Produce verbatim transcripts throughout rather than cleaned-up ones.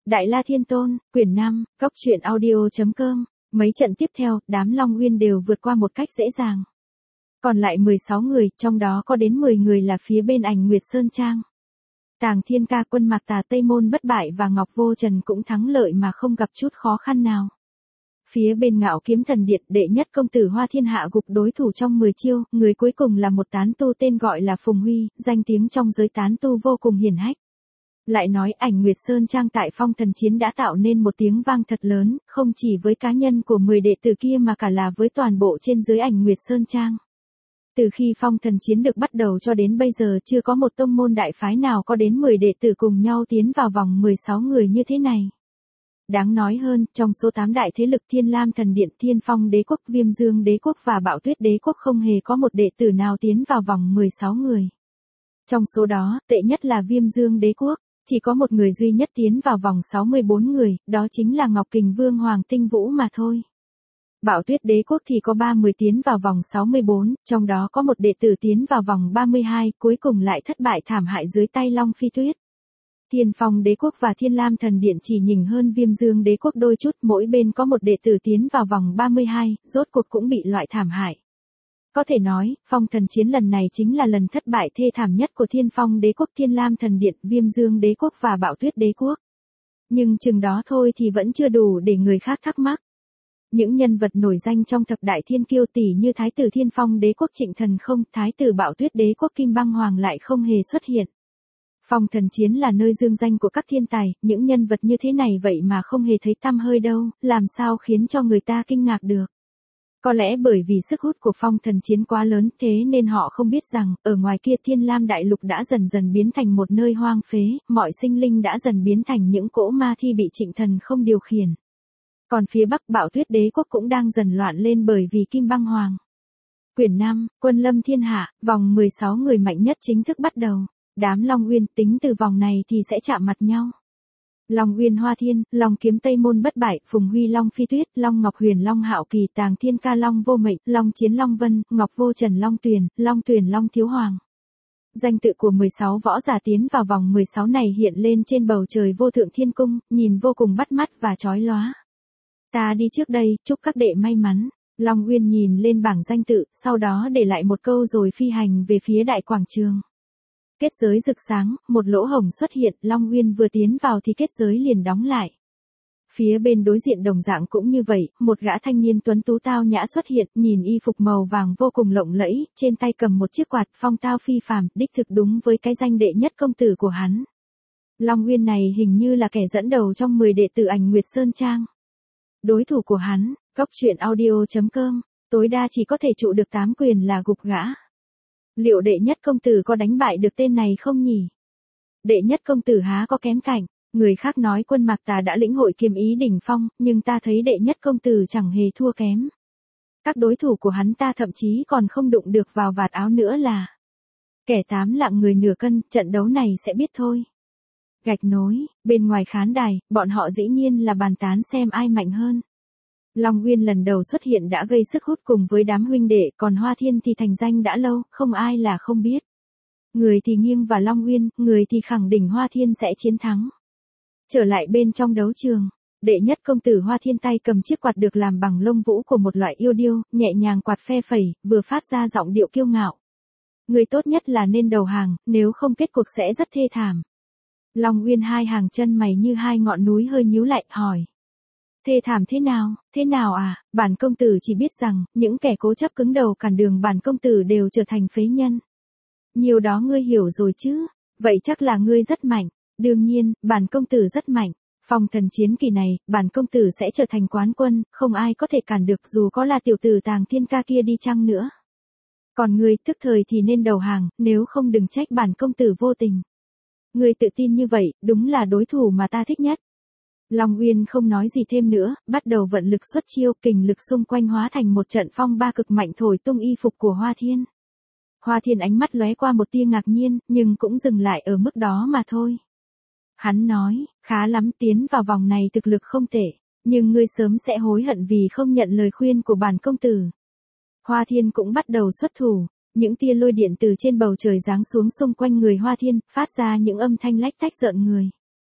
Đại La Thiên Tôn, quyển năm, góc truyện audio.com. Mấy trận tiếp theo, đám Long Uyên đều vượt qua một cách dễ dàng. Còn lại mười sáu người, trong đó có đến mười người là phía bên Ảnh Nguyệt Sơn Trang. Tàng Thiên Ca, Quân Mạc Tà, Tây Môn Bất Bại và Ngọc Vô Trần cũng thắng lợi mà không gặp chút khó khăn nào. Phía bên Ngạo Kiếm Thần Điện, đệ nhất công tử Hoa Thiên Hạ gục đối thủ trong mười chiêu, người cuối cùng là một tán tu tên gọi là Phùng Huy, danh tiếng trong giới tán tu vô cùng hiển hách. Lại nói Ảnh Nguyệt Sơn Trang tại Phong Thần Chiến đã tạo nên một tiếng vang thật lớn, không chỉ với cá nhân của mười đệ tử kia mà cả là với toàn bộ trên dưới Ảnh Nguyệt Sơn Trang. Từ khi Phong Thần Chiến được bắt đầu cho đến bây giờ chưa có một tông môn đại phái nào có đến mười đệ tử cùng nhau tiến vào vòng mười sáu người như thế này. Đáng nói hơn, trong số tám đại thế lực Thiên Lam Thần Điện, Thiên Phong Đế Quốc, Viêm Dương Đế Quốc và Bạo Tuyết Đế Quốc không hề có một đệ tử nào tiến vào vòng mười sáu người. Trong số đó, tệ nhất là Viêm Dương Đế Quốc, chỉ có một người duy nhất tiến vào vòng sáu mươi bốn người, đó chính là Ngọc Kình Vương Hoàng Tinh Vũ mà thôi. Bạo Tuyết Đế Quốc thì có ba mươi tiến vào vòng sáu mươi bốn, trong đó có một đệ tử tiến vào vòng ba mươi hai, cuối cùng lại thất bại thảm hại dưới tay Long Phi Tuyết. Thiên Phong Đế Quốc và Thiên Lam Thần Điện chỉ nhỉnh hơn Viêm Dương Đế Quốc đôi chút, mỗi bên có một đệ tử tiến vào vòng ba mươi hai, rốt cuộc cũng bị loại thảm hại. Có thể nói, Phong Thần Chiến lần này chính là lần thất bại thê thảm nhất của Thiên Phong Đế Quốc, Thiên Lam Thần Điện, Viêm Dương Đế Quốc và Bạo Tuyết Đế Quốc. Nhưng chừng đó thôi thì vẫn chưa đủ để người khác thắc mắc. Những nhân vật nổi danh trong thập đại thiên kiêu tỷ như Thái tử Thiên Phong Đế Quốc Trịnh Thần Không, Thái tử Bạo Tuyết Đế Quốc Kim Băng Hoàng lại không hề xuất hiện. Phong Thần Chiến là nơi dương danh của các thiên tài, những nhân vật như thế này vậy mà không hề thấy tăm hơi đâu, làm sao khiến cho người ta kinh ngạc được. Có lẽ bởi vì sức hút của Phong Thần Chiến quá lớn, thế nên họ không biết rằng, ở ngoài kia Thiên Lam Đại Lục đã dần dần biến thành một nơi hoang phế, mọi sinh linh đã dần biến thành những cỗ ma thi bị Trịnh Thần Không điều khiển. Còn phía Bắc, Bạo Tuyết Đế Quốc cũng đang dần loạn lên bởi vì Kim Băng Hoàng. Quyển năm, Quân Lâm Thiên Hạ, vòng mười sáu người mạnh nhất chính thức bắt đầu. Đám Long Uyên tính từ vòng này thì sẽ chạm mặt nhau. Long Uyên Hoa Thiên, Long Kiếm Tây Môn Bất Bại, Phùng Huy Long Phi Tuyết, Long Ngọc Huyền Long Hạo Kỳ, Tàng Thiên Ca Long Vô Mệnh, Long Chiến Long Vân, Ngọc Vô Trần Long Tuyền, Long Tuyền Long Thiếu Hoàng. Danh tự của mười sáu võ giả tiến vào vòng mười sáu này hiện lên trên bầu trời vô thượng thiên cung, nhìn vô cùng bắt mắt và chói lóa. Ta đi trước đây, chúc các đệ may mắn. Long Uyên nhìn lên bảng danh tự, sau đó để lại một câu rồi phi hành về phía đại quảng trường. Kết giới rực sáng, một lỗ hổng xuất hiện, Long Uyên vừa tiến vào thì kết giới liền đóng lại. Phía bên đối diện đồng dạng cũng như vậy, một gã thanh niên tuấn tú tao nhã xuất hiện, nhìn y phục màu vàng vô cùng lộng lẫy, trên tay cầm một chiếc quạt, phong tao phi phàm, đích thực đúng với cái danh đệ nhất công tử của hắn. Long Uyên này hình như là kẻ dẫn đầu trong mười đệ tử Ảnh Nguyệt Sơn Trang. Đối thủ của hắn, góc truyện audio.com, tối đa chỉ có thể trụ được tám quyền là gục gã. Liệu đệ nhất công tử có đánh bại được tên này không nhỉ? Đệ nhất công tử há có kém cạnh, người khác nói Quân Mạc Tà đã lĩnh hội kiếm ý đỉnh phong, nhưng ta thấy đệ nhất công tử chẳng hề thua kém. Các đối thủ của hắn ta thậm chí còn không đụng được vào vạt áo nữa là. Kẻ tám lạng người nửa cân, trận đấu này sẽ biết thôi. Gạch nối, bên ngoài khán đài, bọn họ dĩ nhiên là bàn tán xem ai mạnh hơn. Long Uyên lần đầu xuất hiện đã gây sức hút cùng với đám huynh đệ, còn Hoa Thiên thì thành danh đã lâu, không ai là không biết. Người thì nghiêng vào Long Uyên, người thì khẳng định Hoa Thiên sẽ chiến thắng. Trở lại bên trong đấu trường, đệ nhất công tử Hoa Thiên tay cầm chiếc quạt được làm bằng lông vũ của một loại yêu điêu, nhẹ nhàng quạt phe phẩy, vừa phát ra giọng điệu kiêu ngạo. Người tốt nhất là nên đầu hàng, nếu không kết cuộc sẽ rất thê thảm. Long Uyên hai hàng chân mày như hai ngọn núi hơi nhíu lại, hỏi. Thê thảm thế nào, thế nào à, bản công tử chỉ biết rằng, những kẻ cố chấp cứng đầu cản đường bản công tử đều trở thành phế nhân. Nhiều đó ngươi hiểu rồi chứ, vậy chắc là ngươi rất mạnh, đương nhiên, bản công tử rất mạnh. Phong Thần Chiến kỳ này, bản công tử sẽ trở thành quán quân, không ai có thể cản được dù có là tiểu tử Tàng Thiên Ca kia đi chăng nữa. Còn ngươi, tức thời thì nên đầu hàng, nếu không đừng trách bản công tử vô tình. Ngươi tự tin như vậy, đúng là đối thủ mà ta thích nhất. Long Uyên không nói gì thêm nữa, bắt đầu vận lực xuất chiêu, kình lực xung quanh hóa thành một trận phong ba cực mạnh thổi tung y phục của Hoa Thiên. Hoa Thiên ánh mắt lóe qua một tia ngạc nhiên, nhưng cũng dừng lại ở mức đó mà thôi. Hắn nói, khá lắm, tiến vào vòng này thực lực không tệ, nhưng ngươi sớm sẽ hối hận vì không nhận lời khuyên của bản công tử. Hoa Thiên cũng bắt đầu xuất thủ, những tia lôi điện từ trên bầu trời giáng xuống xung quanh người Hoa Thiên, phát ra những âm thanh lách tách rợn người.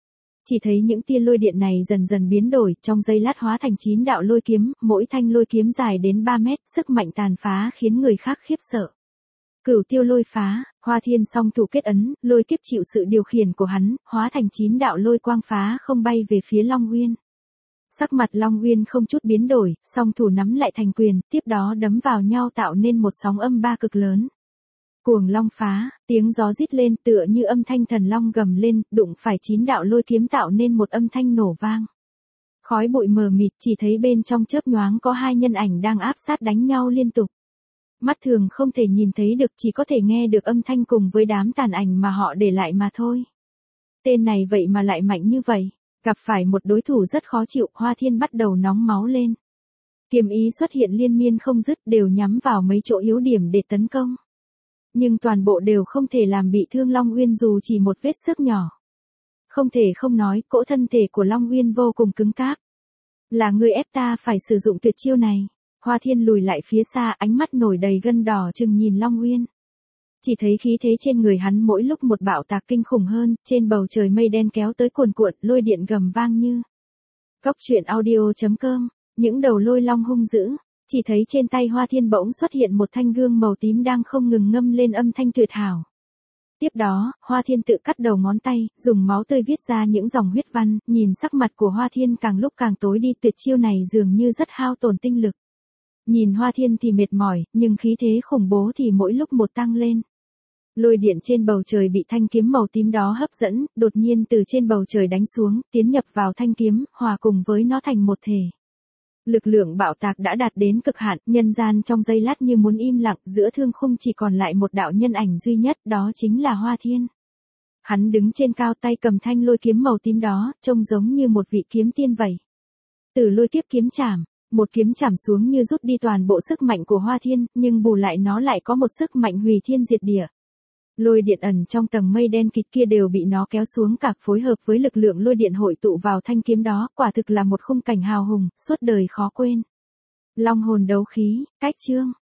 Chỉ thấy những tia lôi điện này dần dần biến đổi, trong giây lát hóa thành chín đạo lôi kiếm, mỗi thanh lôi kiếm dài đến ba mét, sức mạnh tàn phá khiến người khác khiếp sợ. Cửu tiêu lôi phá, Hoa Thiên song thủ kết ấn, lôi kiếp chịu sự điều khiển của hắn, hóa thành chín đạo lôi quang phá không bay về phía Long Uyên. Sắc mặt Long Uyên không chút biến đổi, song thủ nắm lại thành quyền, tiếp đó đấm vào nhau tạo nên một sóng âm ba cực lớn. Cuồng long phá, tiếng gió rít lên tựa như âm thanh thần long gầm lên, đụng phải chín đạo lôi kiếm tạo nên một âm thanh nổ vang. Khói bụi mờ mịt, chỉ thấy bên trong chớp nhoáng có hai nhân ảnh đang áp sát đánh nhau liên tục. Mắt thường không thể nhìn thấy được, chỉ có thể nghe được âm thanh cùng với đám tàn ảnh mà họ để lại mà thôi. Tên này vậy mà lại mạnh như vậy, gặp phải một đối thủ rất khó chịu, Hoa Thiên bắt đầu nóng máu lên. Kiếm ý xuất hiện liên miên không dứt, đều nhắm vào mấy chỗ yếu điểm để tấn công. Nhưng toàn bộ đều không thể làm bị thương Long Uyên dù chỉ một vết xước nhỏ. Không thể không nói, cỗ thân thể của Long Uyên vô cùng cứng cáp. Là người ép ta phải sử dụng tuyệt chiêu này. Hoa Thiên lùi lại phía xa, ánh mắt nổi đầy gân đỏ chừng nhìn Long Uyên. Chỉ thấy khí thế trên người hắn mỗi lúc một bạo tạc kinh khủng hơn, trên bầu trời mây đen kéo tới cuồn cuộn, lôi điện gầm vang như. Góc truyện audio chấm com, những đầu lôi long hung dữ. Chỉ thấy trên tay Hoa Thiên bỗng xuất hiện một thanh gương màu tím đang không ngừng ngâm lên âm thanh tuyệt hảo. Tiếp đó, Hoa Thiên tự cắt đầu ngón tay, dùng máu tươi viết ra những dòng huyết văn, nhìn sắc mặt của Hoa Thiên càng lúc càng tối đi, tuyệt chiêu này dường như rất hao tổn tinh lực. Nhìn Hoa Thiên thì mệt mỏi, nhưng khí thế khủng bố thì mỗi lúc một tăng lên. Lôi điện trên bầu trời bị thanh kiếm màu tím đó hấp dẫn, đột nhiên từ trên bầu trời đánh xuống, tiến nhập vào thanh kiếm, hòa cùng với nó thành một thể. Lực lượng bạo tạc đã đạt đến cực hạn, nhân gian trong giây lát như muốn im lặng, giữa thương khung chỉ còn lại một đạo nhân ảnh duy nhất, đó chính là Hoa Thiên. Hắn đứng trên cao tay cầm thanh lôi kiếm màu tím đó, trông giống như một vị kiếm tiên vậy. Từ lôi kiếp kiếm chảm, một kiếm chảm xuống như rút đi toàn bộ sức mạnh của Hoa Thiên, nhưng bù lại nó lại có một sức mạnh hủy thiên diệt địa. Lôi điện ẩn trong tầng mây đen kịt kia đều bị nó kéo xuống cả, phối hợp với lực lượng lôi điện hội tụ vào thanh kiếm đó, quả thực là một khung cảnh hào hùng, suốt đời khó quên. Long hồn đấu khí, cách chương.